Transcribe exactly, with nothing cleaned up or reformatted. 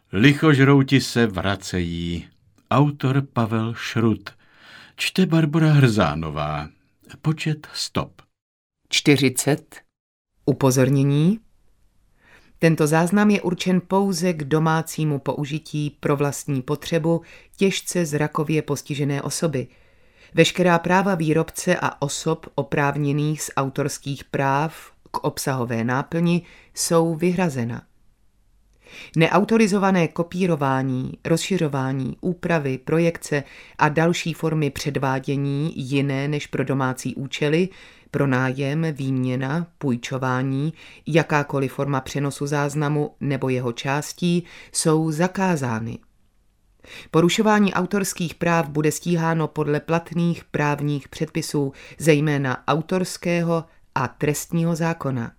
Lichožrouti se vracejí. Autor Pavel Šrut. Čte Barbora Hrzánová. Počet stop. čtyřicet. Upozornění. Tento záznam je určen pouze k domácímu použití pro vlastní potřebu těžce zrakově postižené osoby. Veškerá práva výrobce a osob oprávněných z autorských práv k obsahové náplni jsou vyhrazena. Neautorizované kopírování, rozšiřování, úpravy, projekce a další formy předvádění jiné než pro domácí účely, pronájem, výměna, půjčování, jakákoliv forma přenosu záznamu nebo jeho částí jsou zakázány. Porušování autorských práv bude stíháno podle platných právních předpisů, zejména autorského a trestního zákona.